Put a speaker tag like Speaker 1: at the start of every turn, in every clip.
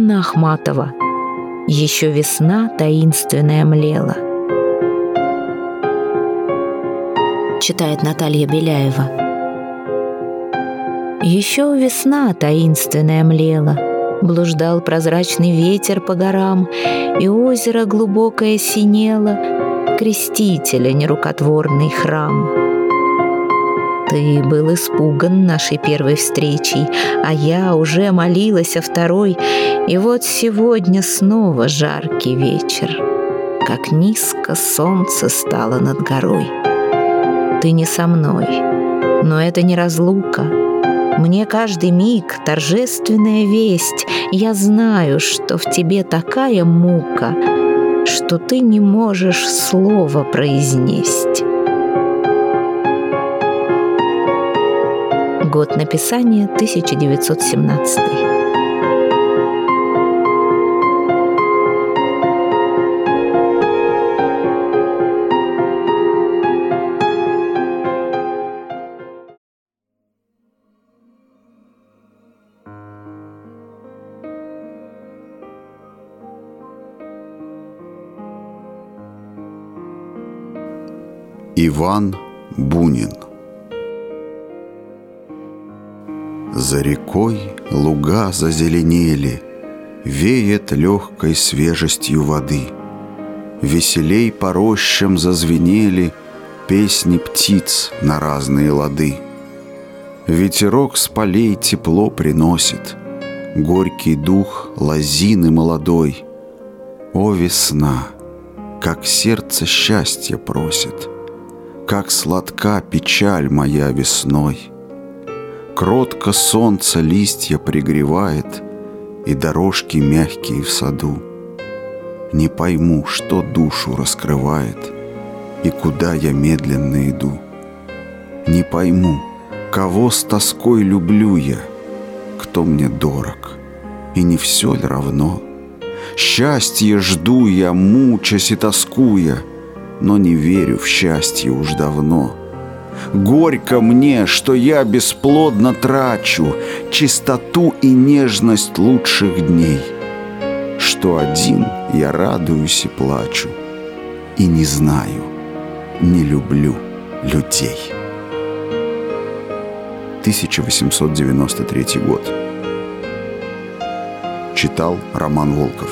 Speaker 1: Анна Ахматова. Еще весна таинственная млела. Читает Наталья Беляева. Еще весна таинственная млела, блуждал прозрачный ветер по горам, и озеро глубокое синело, крестителя нерукотворный храм. Ты был испуган нашей первой встречей, а я уже молилась о второй, и вот сегодня снова жаркий вечер, как низко солнце стало над горой. Ты не со мной, но это не разлука. Мне каждый миг торжественная весть. Я знаю, что в тебе такая мука, что ты не можешь слова произнесть. Год написания 1917.
Speaker 2: Иван Бунин. За рекой луга зазеленели, веет легкой свежестью воды. Веселей по рощам зазвенели песни птиц на разные лады. Ветерок с полей тепло приносит, горький дух лозины молодой. О, весна, как сердце счастья просит, как сладка печаль моя весной. Кротко солнце листья пригревает, и дорожки мягкие в саду. Не пойму, что душу раскрывает, и куда я медленно иду. Не пойму, кого с тоской люблю я, кто мне дорог, и не все ли равно. Счастье жду я, мучась и тоскуя, но не верю в счастье уж давно. Горько мне, что я бесплодно трачу чистоту и нежность лучших дней, что один я радуюсь и плачу, и не знаю, не люблю людей. 1893 год. Читал Роман Волков.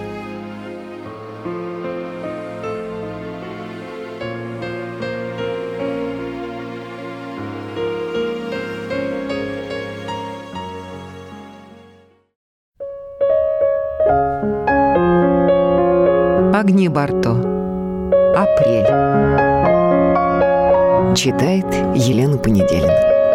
Speaker 3: Агния Барто. Апрель. Читает Елена Понеделина.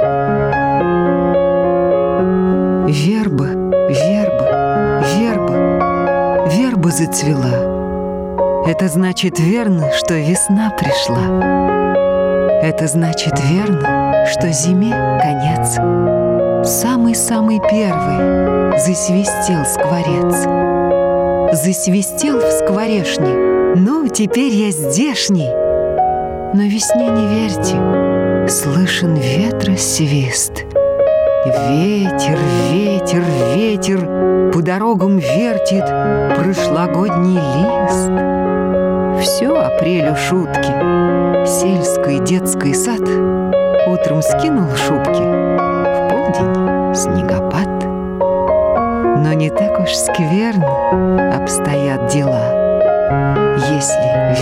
Speaker 3: Верба, верба, верба, верба зацвела. Это значит верно, что весна пришла. Это значит верно, что зиме конец. Самый-самый первый засвистел скворец. Засвистел в скворешне. Ну, теперь я здешний. Но весне не верьте, слышен ветра свист. Ветер, ветер, ветер по дорогам вертит прошлогодний лист. Все апрелю шутки. Сельский детский сад утром скинул шубки, в полдень снегопад. Но не так уж скверно обстоят дела, если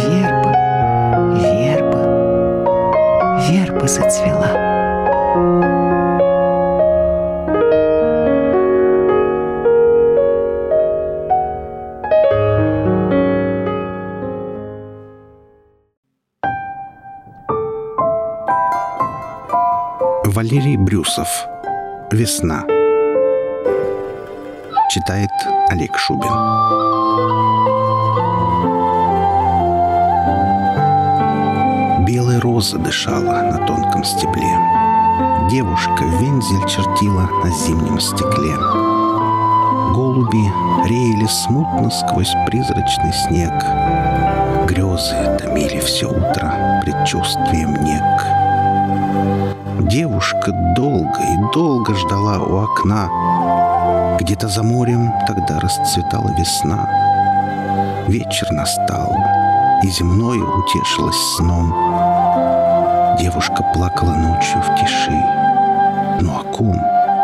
Speaker 3: верба зацвела.
Speaker 4: Валерий Брюсов. Весна. Читает Олег Шубин. Белая роза дышала на тонком стебле. Девушка вензель чертила на зимнем стекле. Голуби реяли смутно сквозь призрачный снег. Грезы томили все утро предчувствием нек. Девушка долго и долго ждала у окна. Где-то за морем тогда расцветала весна. Вечер настал, и земное утешилось сном. Девушка плакала ночью в тиши. Ну о ком?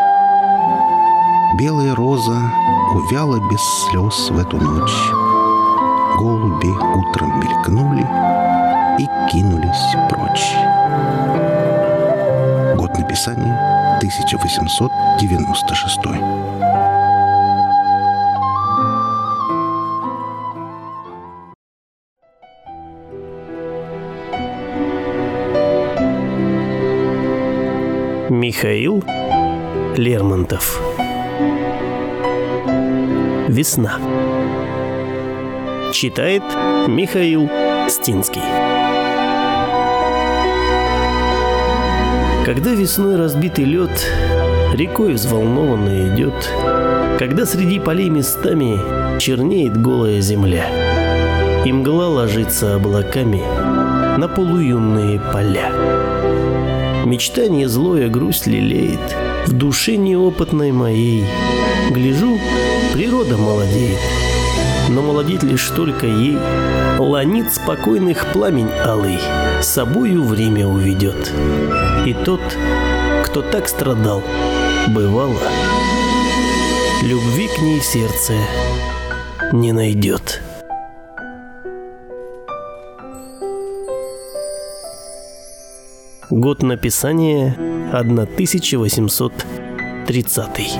Speaker 4: Белая роза увяла без слез в эту ночь. Голуби утром мелькнули и кинулись прочь. Год написания 1896.
Speaker 5: Михаил Лермонтов. «Весна». Читает Михаил Стинский. Когда весной разбитый лед рекой взволнованно идет, когда среди полей местами чернеет голая земля, и мгла ложится облаками на полуюнные поля. Мечтание злое грусть лелеет в душе неопытной моей. Гляжу, природа молодеет, но молодеть лишь только ей. Ланит спокойных пламень алый, с собою время уведет. И тот, кто так страдал, бывало, любви к ней в сердце не найдет. Год написания 1830.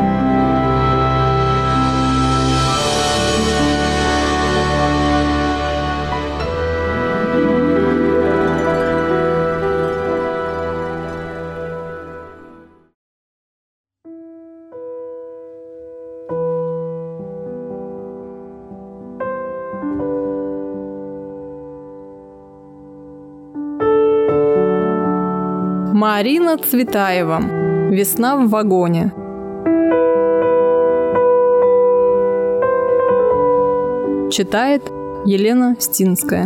Speaker 6: Марина Цветаева. «Весна в вагоне». Читает Елена Стинская.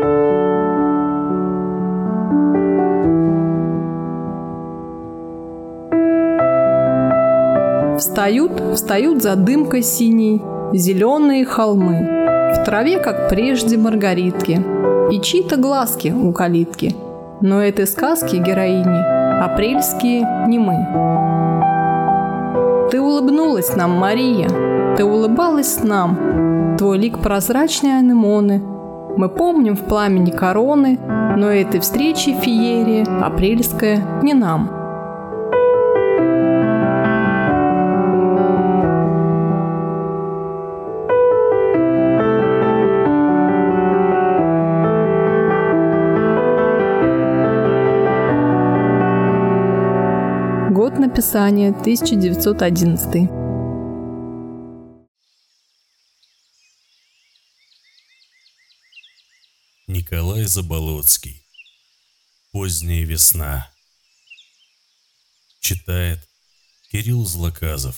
Speaker 6: Встают за дымкой синей зеленые холмы. В траве, как прежде, маргаритки и чьи-то глазки у калитки. Но этой сказки героини апрельские не мы. Ты улыбнулась нам, Мария, ты улыбалась нам. Твой лик прозрачной анемоны. Мы помним в пламени короны, но этой встречи феерия апрельская не нам. Год написания 1911.
Speaker 7: Николай Заболоцкий. «Поздняя весна». Читает Кирилл Злоказов.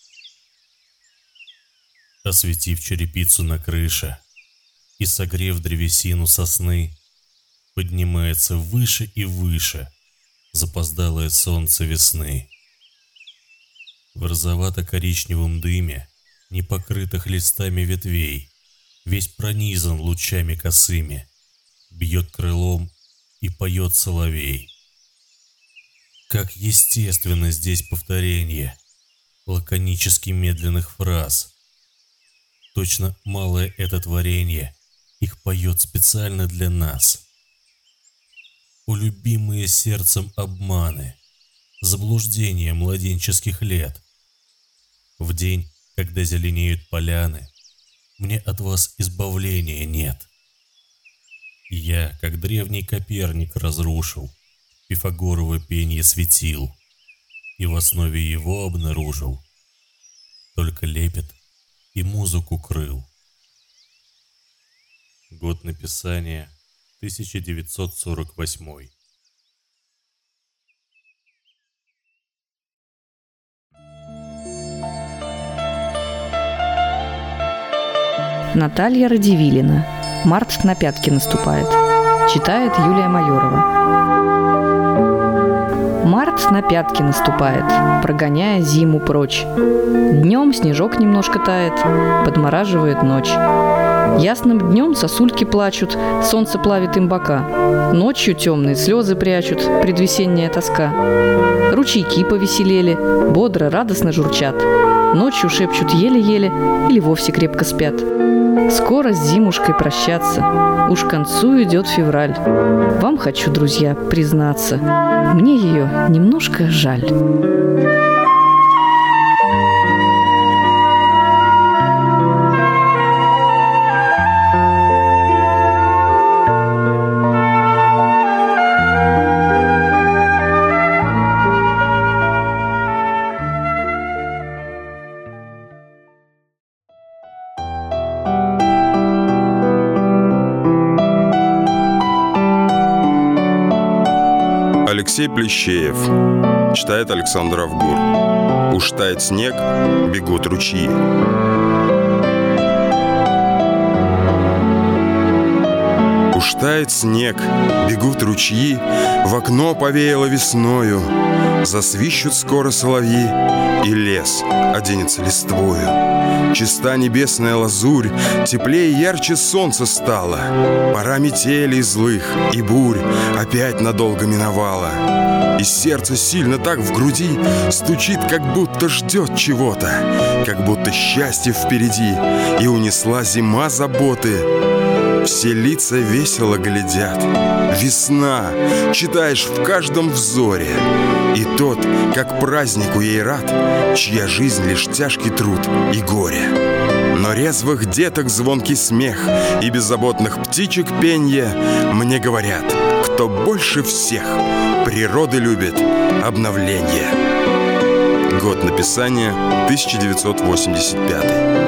Speaker 7: Осветив черепицу на крыше и согрев древесину сосны, поднимается выше и выше запоздалое солнце весны. В розовато-коричневом дыме, не покрытых листами ветвей, весь пронизан лучами косыми, бьет крылом и поет соловей. Как естественно здесь повторение лаконически медленных фраз. Точно малое это творение их поет специально для нас. О, любимые сердцем обманы, заблуждения младенческих лет. В день, когда зеленеют поляны, мне от вас избавления нет. Я, как древний Коперник, разрушил Пифагорово пенье светил и в основе его обнаружил только лепет и музыку крыл. Год написания 1948.
Speaker 8: Наталья Радивилина. «Март на пятки наступает». Читает Юлия Майорова. Март на пятки наступает, прогоняя зиму прочь. Днем снежок немножко тает, подмораживает ночь. Ясным днем сосульки плачут, солнце плавит им бока. Ночью темные слезы прячут, предвесенняя тоска. Ручейки повеселели, бодро, радостно журчат. Ночью шепчут еле-еле или вовсе крепко спят. Скоро с зимушкой прощаться, уж к концу идет февраль. Вам хочу, друзья, признаться, мне ее немножко жаль.
Speaker 9: Алексей Плещеев. Читает Александр Авгур. Уж тает снег, бегут ручьи. Уж тает снег, бегут ручьи, в окно повеяло весною. Засвищут скоро соловьи, и лес оденется листвою. Чиста небесная лазурь, теплее и ярче солнце стало. Пора метелей злых и бурь опять надолго миновала. И сердце сильно так в груди стучит, как будто ждет чего-то, как будто счастье впереди, и унесла зима заботы. Все лица весело глядят. Весна, читаешь в каждом взоре. И тот, как празднику ей рад, чья жизнь лишь тяжкий труд и горе. Но резвых деток звонкий смех и беззаботных птичек пенье мне говорят, кто больше всех природы любит обновление. Год написания 1985.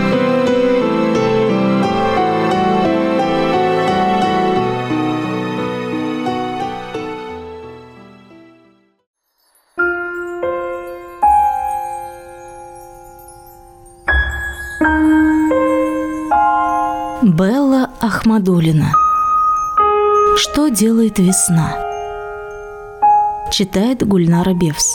Speaker 1: Белла Ахмадуллина. Что делает весна? Читает Гульнара Бевс.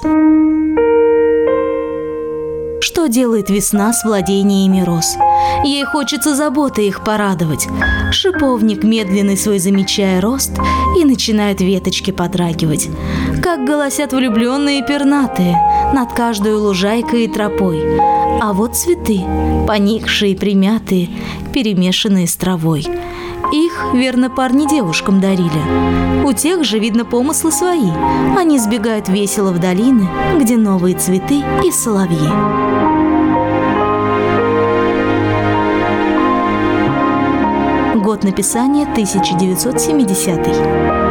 Speaker 1: Что делает весна с владениями роз? Ей хочется заботой их порадовать. Шиповник, медленный свой замечая рост, и начинают веточки подрагивать. Как голосят влюбленные пернатые над каждой лужайкой и тропой. А вот цветы, поникшие, примятые, перемешанные с травой. Их, верно, парни девушкам дарили. У тех же, видно, помыслы свои. Они сбегают весело в долины, где новые цветы и соловьи. Год написания 1970.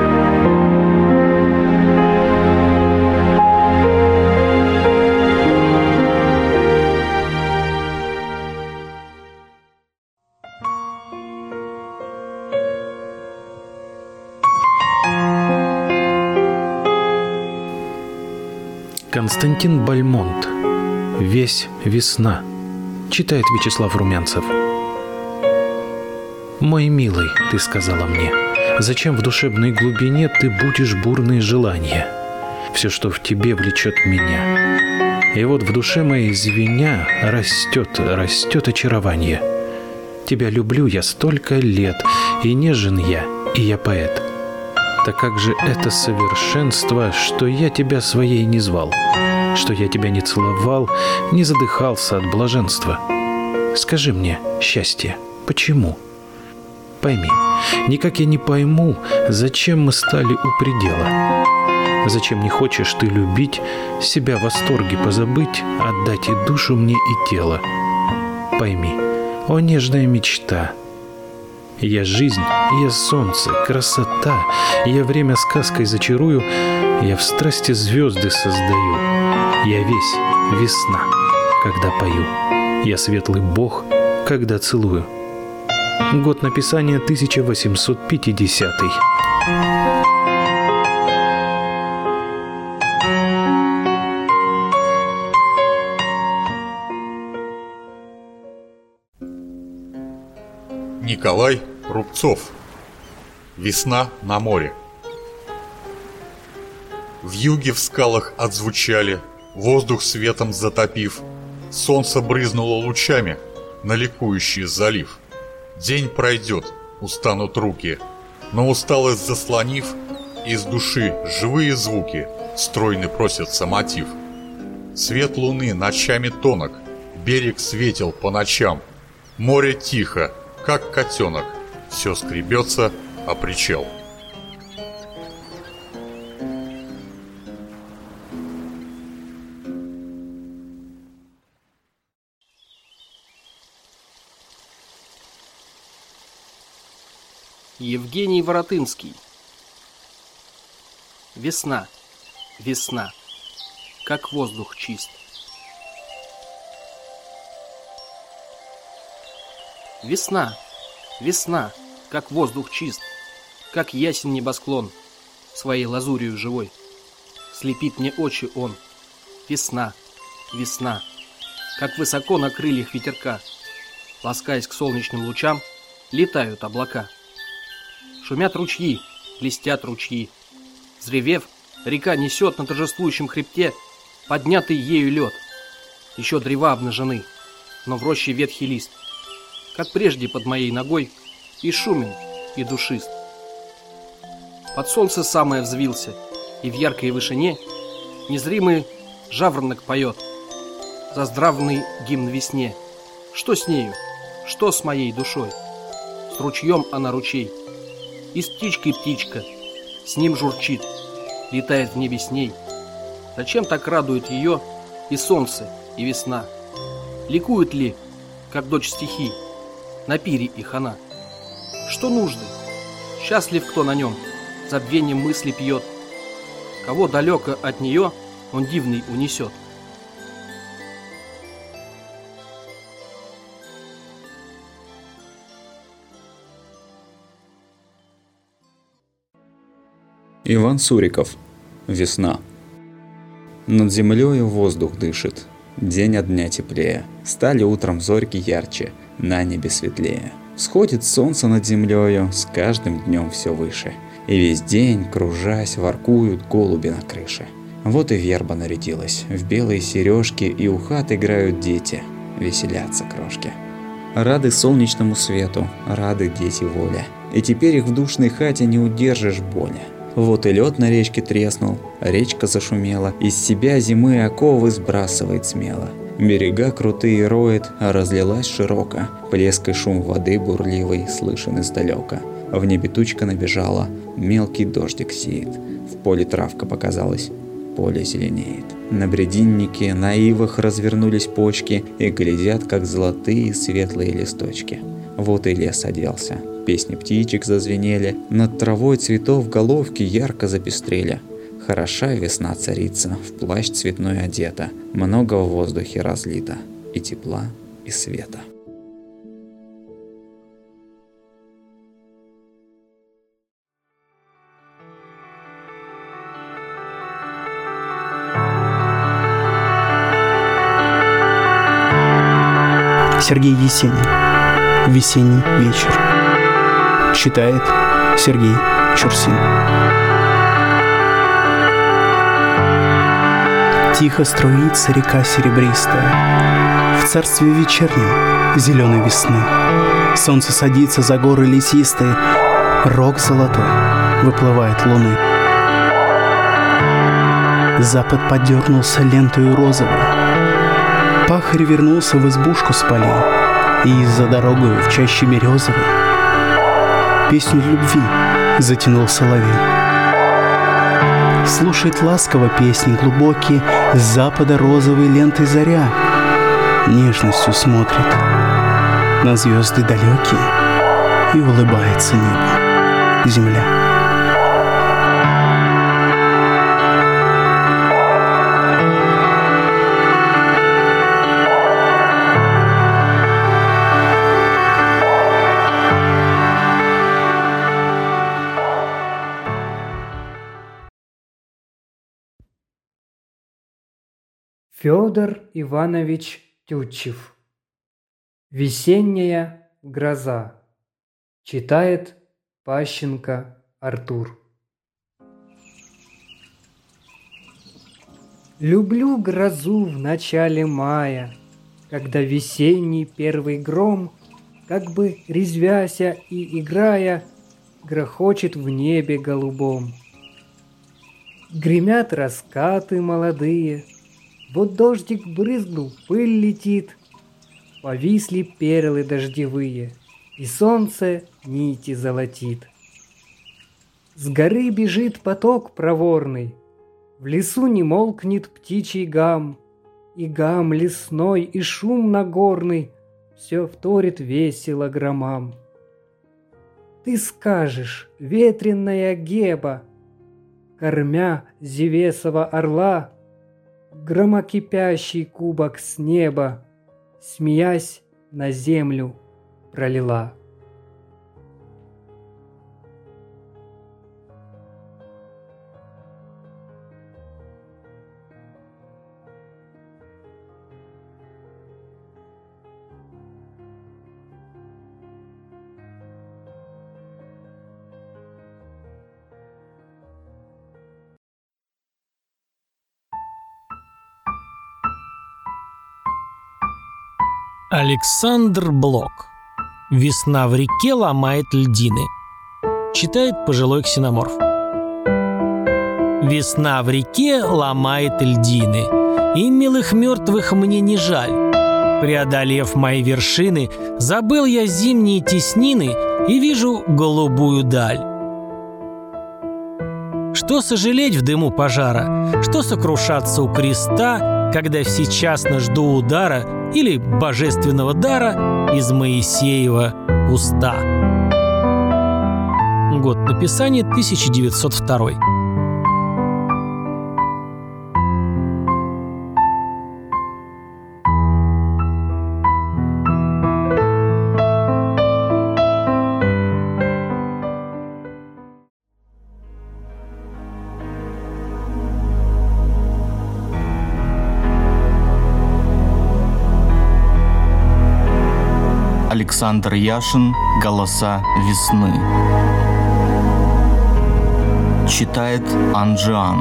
Speaker 10: Константин Бальмонт. «Весь весна». Читает Вячеслав Румянцев. «Мой милый, ты сказала мне, зачем в душевной глубине ты будешь бурные желания? Все, что в тебе, влечет меня. И вот в душе моей звеня растет очарование. Тебя люблю я столько лет, и нежен я, и я поэт. Так как же это совершенство, что я тебя своей не звал, что я тебя не целовал, не задыхался от блаженства? Скажи мне, счастье, почему? Пойми, никак я не пойму, зачем мы стали у предела. Зачем не хочешь ты любить, себя в восторге позабыть, отдать и душу мне, и тело? Пойми, о нежная мечта, я жизнь, я солнце, красота, я время сказкой зачарую, я в страсти звезды создаю, я весь весна, когда пою, я светлый бог, когда целую. Год написания 1850.
Speaker 11: Николай Рубцов. «Весна на море». Вьюги в скалах отзвучали, воздух светом затопив. Солнце брызнуло лучами на ликующий залив. День пройдет, устанут руки, но усталость заслонив, из души живые звуки, стройный просится мотив. Свет луны ночами тонок, берег светел по ночам. Море тихо, как котенок, все скребется о причал.
Speaker 12: Евгений Воротынский. Весна, весна, как воздух чист. Весна, весна, как воздух чист, как ясен небосклон, своей лазурью живой. Слепит мне очи он. Весна, весна, как высоко на крыльях ветерка, ласкаясь к солнечным лучам, летают облака. Шумят ручьи, блестят ручьи. Взревев, река несет на торжествующем хребте поднятый ею лед. Еще древа обнажены, но в роще ветхий лист, как прежде под моей ногой, и шумен, и душист. Под солнце самое взвился, и в яркой вышине незримый жаворонок поет заздравный гимн весне. Что с нею? Что с моей душой? С ручьем она ручей, и с птичкой птичка, с ним журчит, летает в небе с ней. Зачем так радует ее и солнце, и весна? Ликует ли, как дочь стихий, на пире их она? Что нужды? Счастлив, кто на нем забвением мысли пьет, кого далеко от нее он дивный унесет.
Speaker 13: Иван Суриков. Весна. Над землею воздух дышит, день от дня теплее, стали утром зорьки ярче, на небе светлее. Всходит солнце над землею, с каждым днем все выше, и весь день, кружась, воркуют голуби на крыше. Вот и верба нарядилась, в белые сережки, и у хат играют дети, веселятся крошки. Рады солнечному свету, рады дети воле, и теперь их в душной хате не удержишь боли. Вот и лед на речке треснул, речка зашумела, из себя зимы оковы сбрасывает смело. Берега крутые роет, а разлилась широко, плеск и шум воды бурливый слышен издалека. В небе тучка набежала, мелкий дождик сеет, в поле травка показалась, поле зеленеет. На брединнике, на ивах развернулись почки и глядят, как золотые светлые листочки. Вот и лес оделся, песни птичек зазвенели, над травой цветов головки ярко запестрели. Хороша весна царица, в плащ цветной одета, много в воздухе разлито, и тепла, и света.
Speaker 14: Сергей Есенин. Весенний вечер. Читает Сергей Чурсин. Тихо струится река серебристая в царстве вечернем зеленой весны. Солнце садится за горы лесистые, рог золотой выплывает луны. Запад подернулся лентою розовой, пахарь вернулся в избушку с полей, и за дорогою в чаще березовой песню любви затянул соловей. Слушает ласково песни глубокие с запада розовой лентой заря, нежностью смотрит на звезды далекие, и улыбается небо, земля.
Speaker 15: Федор Иванович Тютчев. Весенняя гроза. Читает Пащенко Артур. Люблю грозу в начале мая, когда весенний первый гром, как бы резвяся и играя, грохочет в небе голубом. Гремят раскаты молодые, вот дождик брызнул, пыль летит, повисли перлы дождевые, и солнце нити золотит. С горы бежит поток проворный, в лесу не молкнет птичий гам, и гам лесной, и шум нагорный все вторит весело громам. Ты скажешь, ветреная Геба, кормя Зевесова орла, громокипящий кубок с неба, смеясь, на землю пролила.
Speaker 16: Александр Блок. «Весна в реке ломает льдины». Читает пожилой ксеноморф. Весна в реке ломает льдины, и милых мертвых мне не жаль. Преодолев мои вершины, забыл я зимние теснины и вижу голубую даль. Что сожалеть в дыму пожара, что сокрушаться у креста, когда всечасно жду удара или божественного дара из Моисеева уста. Год написания 1902.
Speaker 17: Александр Яшин «Голоса весны». Читает Анджиан.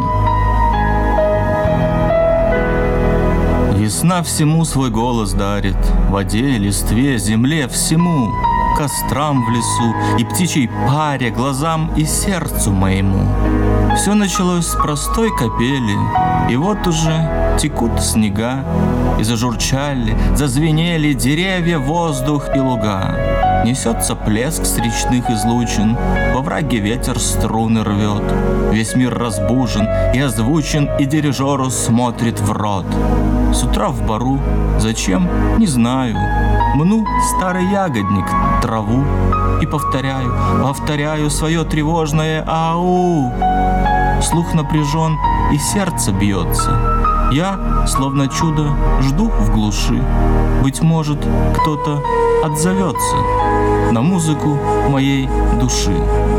Speaker 17: Весна всему свой голос дарит, воде, листве, земле, всему, кострам в лесу и птичьей паре, глазам и сердцу моему. Все началось с простой капели, и вот уже текут снега, и зажурчали, зазвенели деревья, воздух и луга. Несется плеск с речных излучин, во враге ветер струны рвет. Весь мир разбужен и озвучен, и дирижеру смотрит в рот. С утра в бару, зачем, не знаю, мну старый ягодник, траву, и повторяю свое тревожное «ау». Слух напряжен, и сердце бьется. Я, словно чудо, жду в глуши. Быть может, кто-то отзовется на музыку моей души.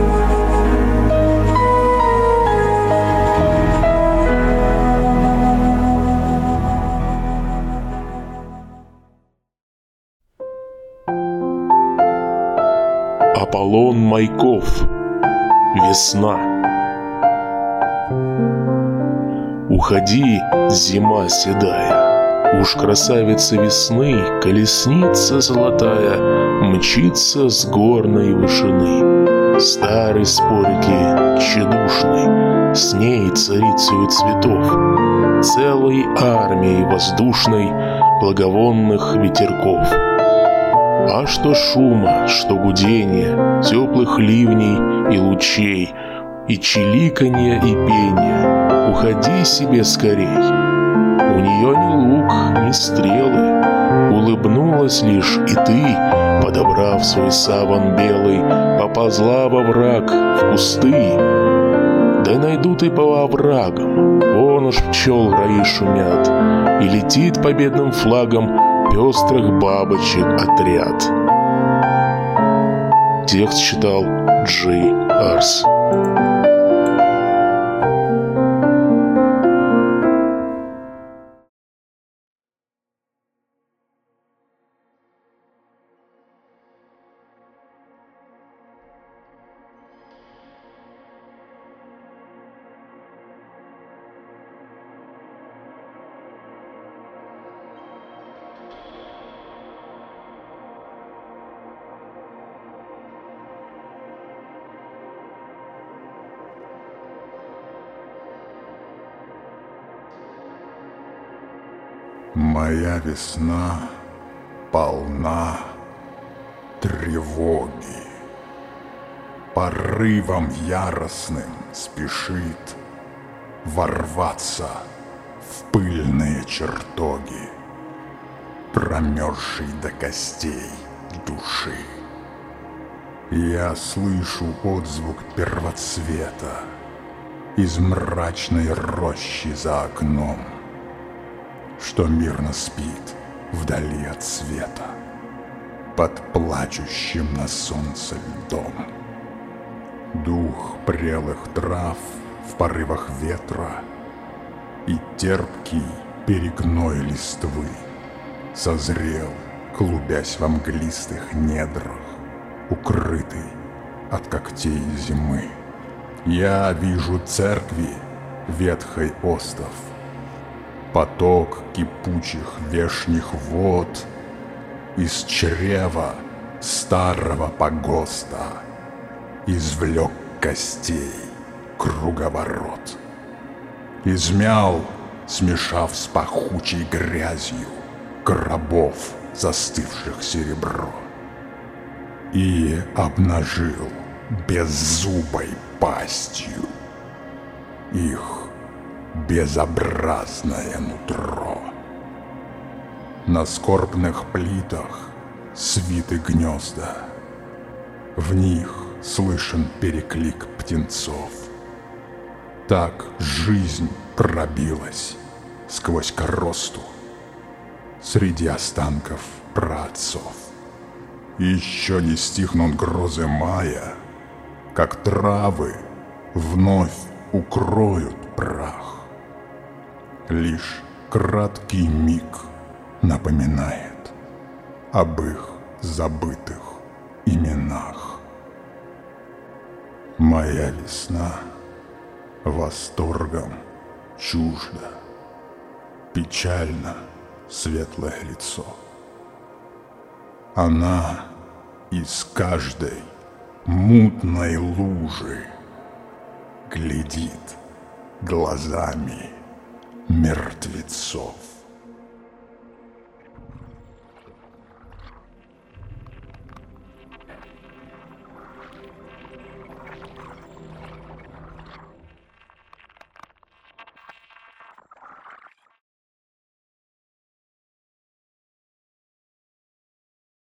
Speaker 18: Аполлон Майков. Весна. Уходи, зима седая, уж красавица весны, колесница золотая, мчится с горной вышины. Старый спорики тщедушный, с ней царицею цветов, целой армией воздушной благовонных ветерков. А что шума, что гудения, теплых ливней и лучей, и чиликанье, и пение, уходи себе скорей. У нее ни лук, ни стрелы, улыбнулась лишь, и ты, подобрав свой саван белый, поползла во враг, в кусты. Да найдут и по оврагам, вон уж пчел раи шумят, и летит победным флагом пестрых бабочек отряд. Текст читал Джей Арс.
Speaker 19: Моя весна полна тревоги. Порывом яростным спешит ворваться в пыльные чертоги, промерзшей до костей души. Я слышу отзвук первоцвета из мрачной рощи за окном, что мирно спит вдали от света, под плачущим на солнце льдом. Дух прелых трав в порывах ветра и терпкий перегной листвы созрел, клубясь во мглистых недрах, укрытый от когтей зимы. Я вижу церкви ветхой остов, поток кипучих вешних вод из чрева старого погоста извлек костей круговорот, измял, смешав с пахучей грязью гробов, застывших серебро, и обнажил беззубой пастью их безобразное нутро. На скорбных плитах свиты гнезда, в них слышен переклик птенцов. Так жизнь пробилась сквозь коросту среди останков праотцов. Еще не стихнут грозы мая, как травы вновь укроют прах. Лишь краткий миг напоминает об их забытых именах. Моя весна восторгом чужда, печально светлое лицо. Она из каждой мутной лужи глядит глазами мертвецов.